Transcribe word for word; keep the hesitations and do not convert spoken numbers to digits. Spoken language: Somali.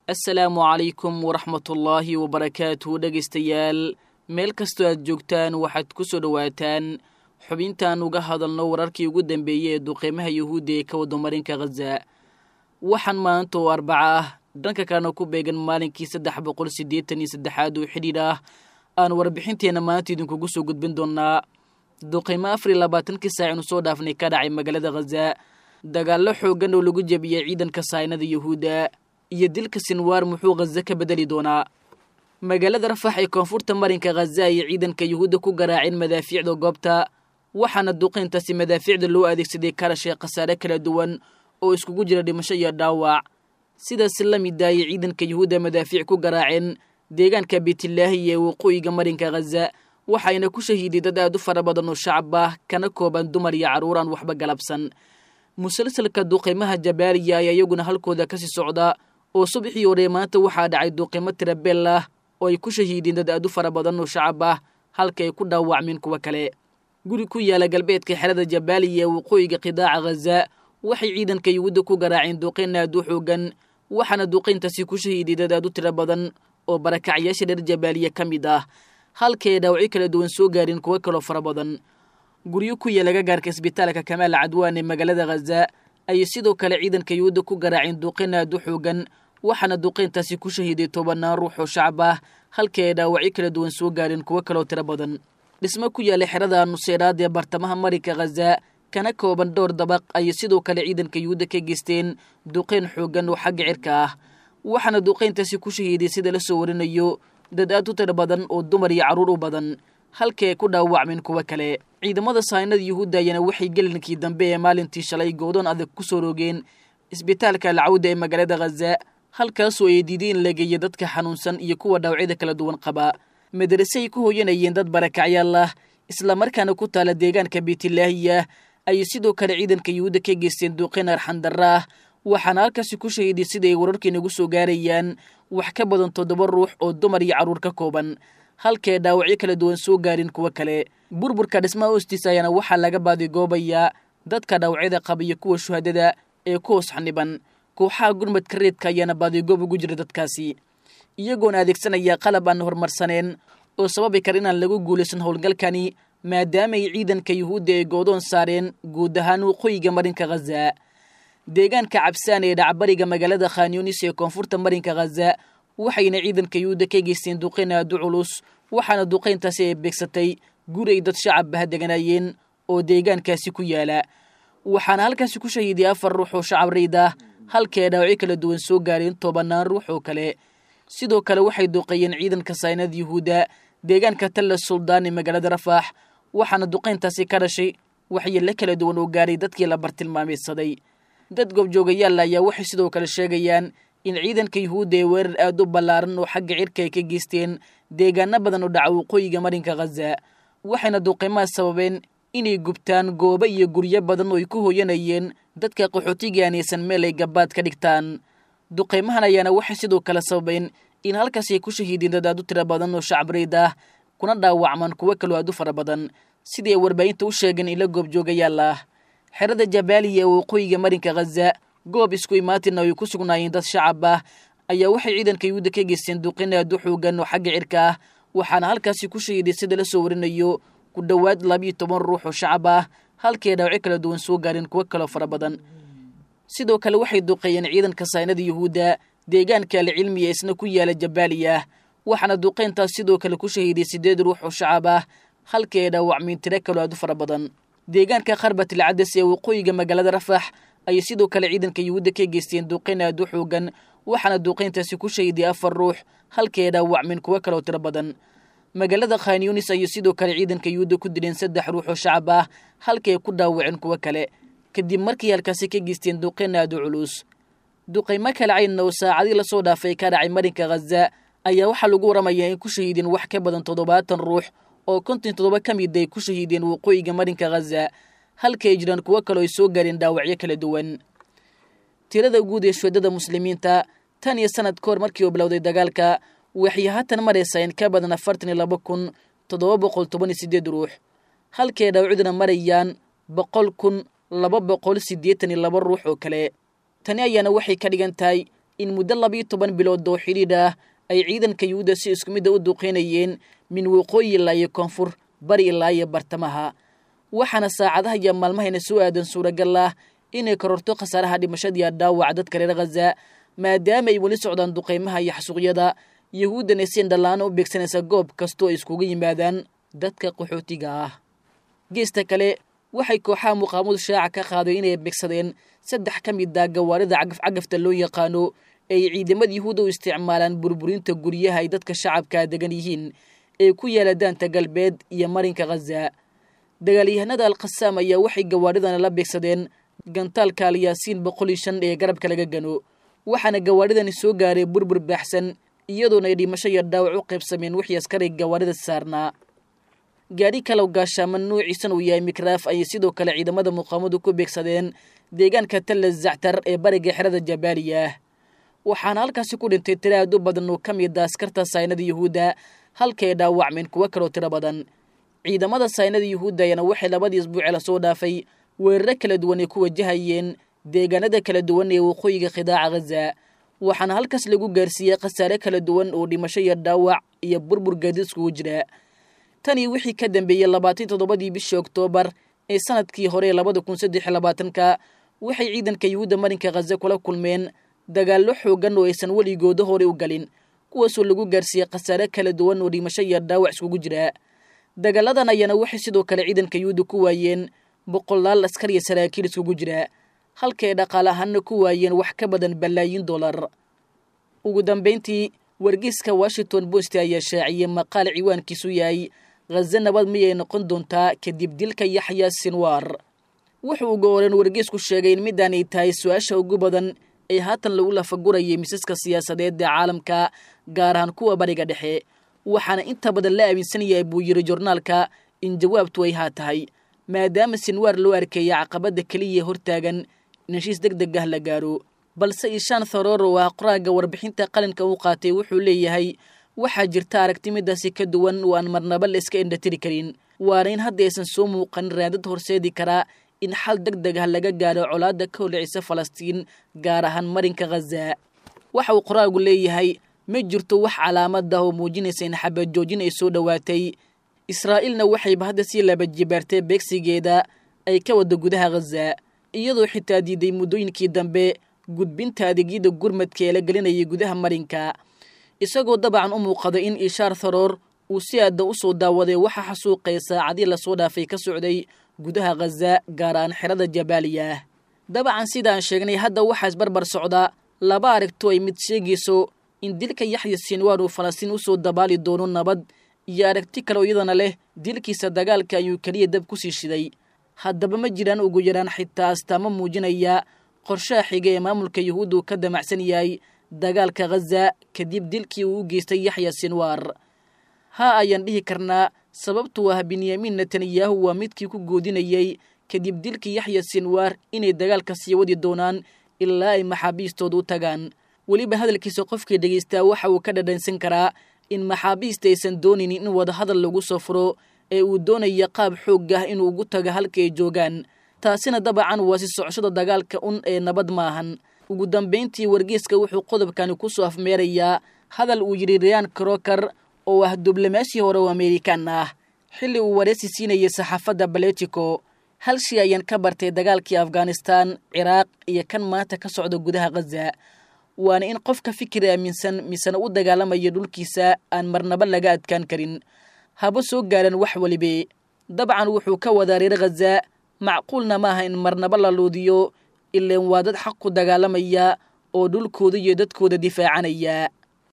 assalaamu calaykum waraxmatullaahi wabarakaatuhu dhegaystayaal meel kastoo aad joogtaan waxaad ku soo dhowaataan xubintaan uga hadalno wararkii ugu dambeeyey ee duqeymaha yuhuudda ee ka wada marinka khaza waxaan maanta oo arbaca ah dhanka kalena ku beegan maalinkii saddex boqol siddeetan iyo saddexaad oo xidhiidh ah aan warbixinteenna maanta idinkugu soo gudbin doonnaa duqeymo afar iyo labaatankii saac inu soo dhaafnay ka dhacay magaalada khaza dagaallo xooggan oo lagu jebiyey ciidanka saynada yuhuudda iyo dilka sinwaar muxuu khaza ka bedeli doonaa magaalada rafax ee koonfurta marinka khaza iyo ciidanka yuhuudda ku garaaceen madaafiicda goobta waxaana duqeyntaasi madaafiicda loo adeegsaday karashay khasaare kala duwan oo iskugu jira dhimasho iyo dhaawac sidaas la mid ayay ciidanka yuhuudda madaafiic ku garaaceen deegaanka beetilaahi ee waqooyiga marinka khaza waxayna ku shahiiday dad aad u fara badan oo shacab ah kana kooban dumar iyo carruur aan waxba galabsan musalsalka duqeymaha jabaaliya ayaa iyaguna halkooda kasii socda oo subaxii hore maanta waxaa dhacay duqeymo tirabeel ah oo ay ku shahiideen dad aad u fara badan oo shacab ah halka ay ku dhaawacmeen kuwa kale guri ku yaala galbeedka xerada jabaaliya ee waqooyiga qidaaca khaza waxay ciidanka yuhuudda ku garaaceen duqeyn aad u xoogan waxaana duqeyntaasi ku shahiiday dad aad u tiro badan oo barakacyaasha reer jabaaliya ka mid ah halka ay dhaawacyo kala duwan soo gaareen kuwo kaloo fara badan guryo ku yaala gagaarka isbitaalka kamaal cadwaan ee magaalada khaza ayay sidoo kale ciidanka yuhuudda ku garaaceen duqeyn aad u xoogan waxaana duqeyntaasi ku shahiiday tobanaan ruux oo shacab ah halkii ay dhaawacyo kala duwan soo gaareen kuwo kaloo tiro badan dhismo ku yaala xerada nuseyraad ee bartamaha marinka khaza kana kooban dhowr dabaq ayay sidoo kale ciidanka yuhuudda ka geysteen duqeyn xoogan oo xagga cirka ah waxaana duqeyntaasi ku shahiiday sida la soo warinayo dad aad u tiro badan oo dumar iyo carruur u badan halkii ay ku dhaawacmeen kuwo kale ciidamada saynada yuhuudda ayana waxay gelinkii dambe ee maalintii shalay goodoon adag ku soo rogeen isbitaalka alcawda ee magaalada khaza halkaasoo ay diiday in la geeyo dadka xanuunsan iyo kuwa dhaawacyada kala duwan qaba madarase ay ku hooyanayeen dad barakacyaal ah islamarkaana ku taala deegaanka beetilaahiya ayay sidoo kale ciidanka yuhuudda ka geysteen duqeyn arxandarra ah waxaana halkaasi ku shahiiday sida ay wararkii nagu soo gaarayaan wax ka badan toddoba ruux oo dumar iyo carruur ka kooban halkii ay dhaawacyo kala duwan soo gaareen kuwo kale burburka dhismaha hoostiisa ayaana waxaa laga baadigoobayaa dadka dhaawacyada qaba iyo kuwa shuhadada ee ku hoos xaniban kooxaha gurmadka reedka ayaana baadigoob ugu jira dadkaasi iyagoona adeegsanaya qalab aan horumarsaneen oo sababi kara inaan lagu guulaysan howlgalkani maadaamaay ciidanka yuhuudda ay goodoon saareen guud ahaan waqooyiga marinka khaza deegaanka cabsaan ee dhacbariga magaalada khanyunis ee koonfurta marinka khaza waxayna ciidanka yuhuudda ka geysteen duqeyn aad u culus waxaana duqeyntaasi ay beegsatay guri ay dad shacab bah deganaayeen oo deegaankaasi ku yaala waxaana halkaasi ku shahiiday afar ruux oo shacab rayd ah halkii ay dhaawacyo kala duwan soo gaareen tobanaan ruux oo kale sidoo kale waxay duqeeyeen ciidanka saynada yuhuudda deegaanka talla suldaan ee magaalada rafax waxaana duqeyntaasi ka dhashay waxyeello kala duwan oo gaaray dadkii la bartilmaameedsaday dad goobjoogayaal ayaa waxay sidoo kale sheegayaan in ciidanka yuhuudda ee weerar aad u ballaaran oo xagga cirka ay ka geysteen deegaano badan oo dhaca waqooyiga marinka khaza waxayna duqeymaha sababeen inay gubtaan goobo iyo guryo badan oo ay ku hooyanayeen dadka qaxootiga aanaysan meel ay gabaad ka dhigtaan duqeymahan ayaana waxay sidoo kale sababeen in halkaasi ay ku shahiideen dad aad u tiro badan oo shacab rayd ah kuna dhaawacmaan kuwo kaloo aad u fara badan sidii ay warbaahinta u sheegeen ila goobjoogayaal ah xerada jabaaliya ee waqooyiga marinka khaza goob isku imaatina ay ku sugnaayeen dad shacab ah ayaa waxay ciidanka yuhuudda ka geysteen duqeyn aad u xoogan oo xagga cirka ah waxaana halkaasi ku shahiiday sida la soo warinayo ku dhowaad labiiyo toban ruux oo shacab ah halkii ay dhaawacyo kala duwan soo gaareen kuwo kaloo fara badan sidoo kale waxay duqeeyeen ciidanka saynada yuhuudda deegaanka alcilmiya isna ku yaala jabaaliya waxaana duqeyntaas sidoo kale ku shahiiday siddeed ruux oo shacab ah halkii ay dhaawacmeen tiro kaloo aad u fara badan deegaanka kharbat alcadas ee waqooyiga magaalada rafax ayay sidoo kale ciidanka yuhuudda ka geysteen duqeyn aad u xoogan waxaana duqeyntaasi ku shahiiday afar ruux halkii ay dhaawacmeen kuwo kaloo tiro badan magaalada khanyunis ayay sidoo kale ciidanka yuhuudda ku dileen saddex ruux oo shacab ah halkii ay ku dhaawaceen kuwo kale kadib markii halkaasi ka geysteen duqeyn aad u culus duqeymo kale caynna oo saacadii lasoo dhaafay ka dhacay marinka khaza ayaa waxaa lagu waramayaa in ku shahiideen wax ka badan toddobaatan ruux oo konton toddoba ka mid ay ku shahiideen waqooyiga marinka khaza halkii ay jiraan kuwo kaloo ay soo gaareen dhaawacyo kala duwan tirada guud ee shuhadada muslimiinta tan iyo sanad ka hor markii uu bilowday dagaalka waxay haatan maraysaa in ka badan afartan iyo laba kun toddoba boqol toban iyo siddeed ruux halkii ay dhaawacyaduna marayaan boqol kun laba boqol siddeetan iyo laba ruux oo kale tani ayaana waxay ka dhigan tahay in muddo labiyo toban bilood oo xidhiidh ah ay ciidanka yuhuudda si isku mid ah u duqeynayeen min waqooyi ilaa iyo koonfur bari ilaa iyo bartamaha waxaana saacadaha iyo maalmahayna soo aadan suuragal ah inay kororto khasaaraha dhimashadiiya dhaawaca dadka reer khaza maadaama ay weli socdaan duqeymaha iyo xasuuqyada yuhuuddana si indhalaan u beegsanaysa goob kastoo ay iskugu yimaadaan dadka qaxootiga ah geesta kale waxay kooxaha muqaamadu shaaca ka qaaday inay beegsadeen saddex ka mid ah gawaarida cagaf-cagafta loo yaqaano ay ciidamada yuhuudda u isticmaalaan burburinta guryaha ay dadka shacabka degan yihiin ee ku yaala daanta galbeed iyo marinka khaza dagaalyahanada alkhasaam ayaa waxay gawaaridana la beegsadeen gantaalka alyaasiin boqol iyo shan ee garabka laga gano waxaana gawaaridani soo gaaray burbur baaxsan iyadoona ay dhimasho iyo dhaawac u qaybsameen wixii askari gawaarida saarnaa gaari kalow gaashaaman nuuciisan uu yahay mikraaf ayay sidoo kale ciidamada muqaamadu ku beegsadeen deegaanka talla zactar ee bariga xerada jabaaliya waxaana halkaasi ku dhintay tiro aad u badan oo ka mid ah askarta saynada yuhuudda halkay dhaawacmeen kuwo kaloo tiro badan ciidamada saynada yuhuudda ayaana waxay labadii isbuuci la soo dhaafay weeraro kala duwan ay ku wajahayeen deegaanada kala duwan ee waqooyiga khidaaca khaza waxaana halkaas lagu gaarsiiyey khasaare kala duwan oo dhimasho iyo dhaawac iyo burbur gaadiid iskugu jira tanii wixii ka dambeeyey labaatan toddobadii bishii oktoobar ee sanadkii hore labada kun saddex iyo labaatanka waxay ciidanka yuhuudda marinka khaza kula kulmeen dagaallo xoogan oo aysan weligooda hore u galin kuwaasoo lagu gaarsiiyey khasaare kala duwan oo dhimasho iyo dhaawac iskugu jira dagaaladan ayaana waxay sidoo kale ciidanka yuhuudda ku waayeen boqolaal askar iyo saraakiil iskugu jira halkay dhaqaale ahaanna ku waayeen wax ka badan balaayiin dollar ugu dambayntii wargeyska washington post ayaa shaaciyey maqaal ciwaankiisu yahay khaza nabad miyay noqon doontaa kadib dilka yaxya sinwaar wuxuu uga horeen wargeysku sheegay in midaan ay tahay su-aasha ugu badan ee haatan lagu lafagurayay misaska siyaasadeed ee caalamka gaar ahaan kuwa bariga dhexe waxaana inta badan la aaminsan yahay buu yiri joornaalka in jawaabtu ay haa tahay maadaama sinwaar loo arkeeya caqabadda keliya hortaagan in heshiis deg deg ah la gaaro balse ishaan tharoor oo ah qoraaga warbixinta qalinka u qaatay wuxuu leeyahay waxaa jirta aragti midaasi ka duwan oo aan marnaba la iska indhatiri karin waana in hadda aysan soo muuqan raadad horseedi karaa in xal deg deg ah laga gaaro colaadda ka holcisa falastiin gaar ahaan marinka khaza waxa uu qoraagu leeyahay ma jirto wax calaamad ah oo muujinaysa in xabad joojin ay soo dhowaatay israa'iilna waxayba hadda sii laba jibaartay beegsigeeda ay ka wada gudaha khaza iyadoo xitaa diiday muddooyinkii dambe gudbinta adeegyada gurmadka ee la gelinayay gudaha marinka isagoo dabcan u muuqada in ishaar tharoor uu si aadda u soo daawaday waxa xasuuqay saacadii lasoo dhaafay ka socday gudaha khaza gaar ahaan xerada jabaaliya dabcan sidaan sheegnay hadda waxaa isbarbar socda laba aragto ay mid sheegayso in dilka yaxya sinwaar uu falastiin u soo dabaali doono nabad iyo aragti kale oo iyadana leh dilkiisa dagaalka ayuu keliya dab ku sii shiday haddaba ma jiraan ugu yaraan xitaa astaamo muujinaya qorshaha xiga ee maamulka yuhuuddu ka damacsan yahay dagaalka khaza kadib dilkii uu u geystay yaxya sinwaar haa ayaan dhihi karnaa sababtu ah benyamin netanyahu waa midkii ku goodinayey kadib dilkii yaxya sinwaar inay dagaalka sii wadi doonaan ilaa ay maxaabiistooda u tagaan weliba hadalkiisa qofkii dhegaystaa waxa uu ka dhadhansan karaa in maxaabiista aysan doonaynin in wadahadal lagu soo furo ee uu doonaya qaab xoog ah inuu ugu tago halka ay joogaan taasina dabcan waa si socoshada dagaalka un ee nabad maahan ugu dambayntii wargeyska wuxuu qodobkani ku soo afmeerayaa hadal uu yidhi ryan croker oo ah diblomaasi hore oo amerikan ah xilli uu wareysi siinayay saxaafadda baletico hal shay ayaan ka bartay dagaalkii afghanistan ciraaq iyo kan maanta ka socda gudaha khaza waana in qofka fikir aaminsan misana u dagaalamaya dhulkiisa aan marnaba laga adkaan karin haba soo gaaran wax walibe dabcan wuxuu ka wadaa reer khaza macquulna maaha in marnaba la luudiyo ileen waa dad xaq ku dagaalamaya oo dhulkooda iyo dadkooda difaacanaya